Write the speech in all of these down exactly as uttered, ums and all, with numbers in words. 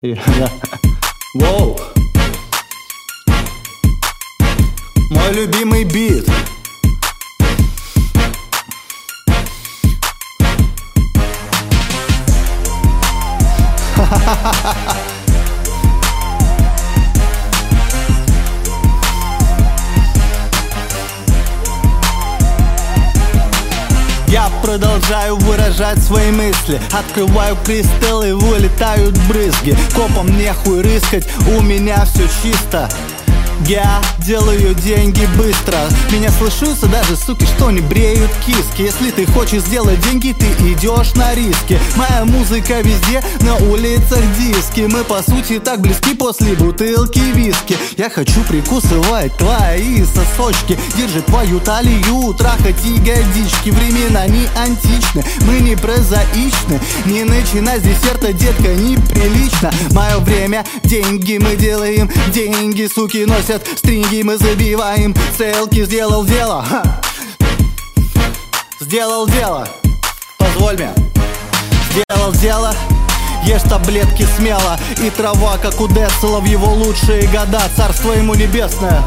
Воу. Мой любимый бит. Я продолжаю выражать свои мысли, открываю кристалл и вылетают брызги. Копам нехуй рыскать, у меня все чисто. Я делаю деньги быстро. Меня слышатся даже суки, что не бреют киски. Если ты хочешь сделать деньги, ты идешь на риски. Моя музыка везде, на улицах диски. Мы по сути так близки после бутылки виски. Я хочу прикусывать твои сосочки, держать твою талию, трахать ягодички. Времена не античны, мы не прозаичны. Не начинай с десерта, детка, неприлично. Мое время, деньги, мы делаем деньги. Суки носят стринги, мы забиваем целки. Сделал дело, ха. Сделал дело, позволь мне. Сделал дело, ешь таблетки смело. И трава, как у Децела в его лучшие года. Царство ему небесное.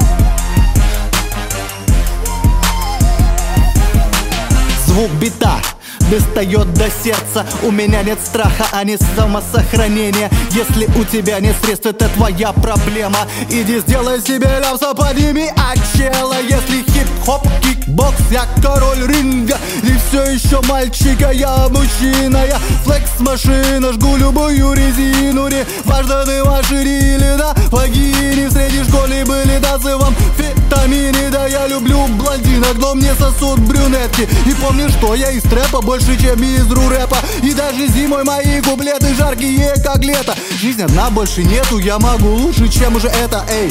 Звук бита достает до сердца. У меня нет страха, а не самосохранения. Если у тебя нет средств, это твоя проблема. Иди сделай себе ляпса, подними от чела. Если хип-хоп, кикбокс, я король ринга. И все еще мальчика, я мужчина. Я флекс-машина, жгу любую резину. Не важно, ты в машине или на вагине. В средней школе были танцы в амфетамине. Да я люблю блондинок, но мне сосут брюнетки. И помни, что я из трэпа больше, чем из ру-рэпа. И даже зимой мои куплеты жаркие, как лето. Жизнь одна, больше нету, я могу лучше, чем уже это, эй.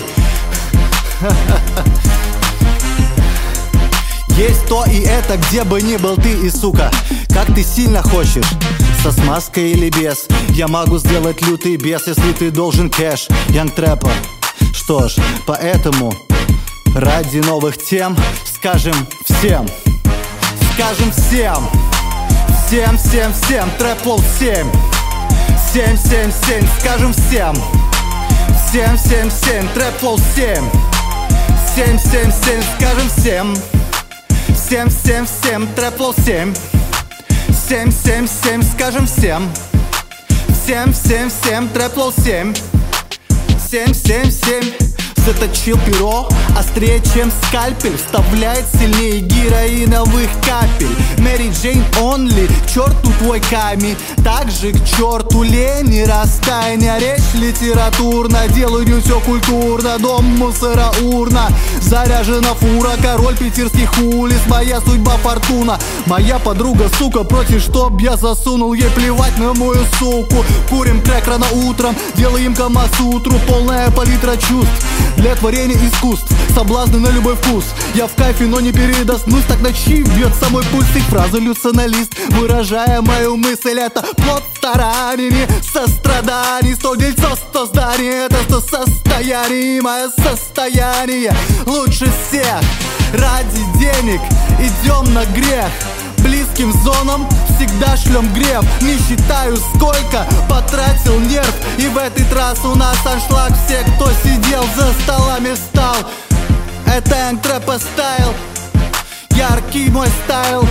Есть то и это, где бы ни был ты и сука. Как ты сильно хочешь, со смазкой или без. Я могу сделать лютый бес, если ты должен кэш. Янг Трэпа. Что ж, поэтому ради новых тем скажем всем. Скажем всем. Всем, всем, всем, трэп-пол семь. Семь, семь, семь, скажем всем. Всем, всем, семь, трэп-пол семь. Семь, семь, семь, скажем всем. Всем, всем, всем, трэп-пол семь. Семь, семь, семь, скажем всем. Всем, всем, всем, трэп-пол семь. Семь, семь, семь. Заточил перо, острее, чем скальпель. Вставляет сильнее героиновых капель. Мэри Джейн онли, к черту твой камень. Также к черту лень и раскаяние. Речь литературна, делаю все культурно. Дом мусора урна, заряжена фура. Король питерских улиц, моя судьба фортуна. Моя подруга, сука, против, чтоб я засунул. Ей плевать на мою суку. Курим трек рано утром, делаем камасутру. Полная палитра чувств для творения искусств, соблазны на любой вкус. Я в кайфе, но не передоснусь. Так ночи бьет самой пульс и фраза люционалист. Выражая мою мысль, это плод стараний, не состраданий. Сто дельцов, сто зданий, это сто состояний. Мое состояние лучше всех. Ради денег идем на грех. Близким зонам всегда шлем греб. Не считаю, сколько потратил нерв. И в этот раз у нас аншлаг. Все, кто сидел за столами, встал. Это Янг Трэпа стайл. Яркий мой стайл.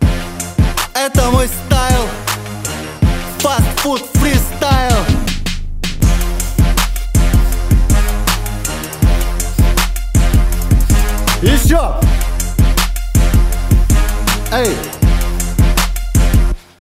Это мой стайл. Фастфуд фристайл. Еще. Эй.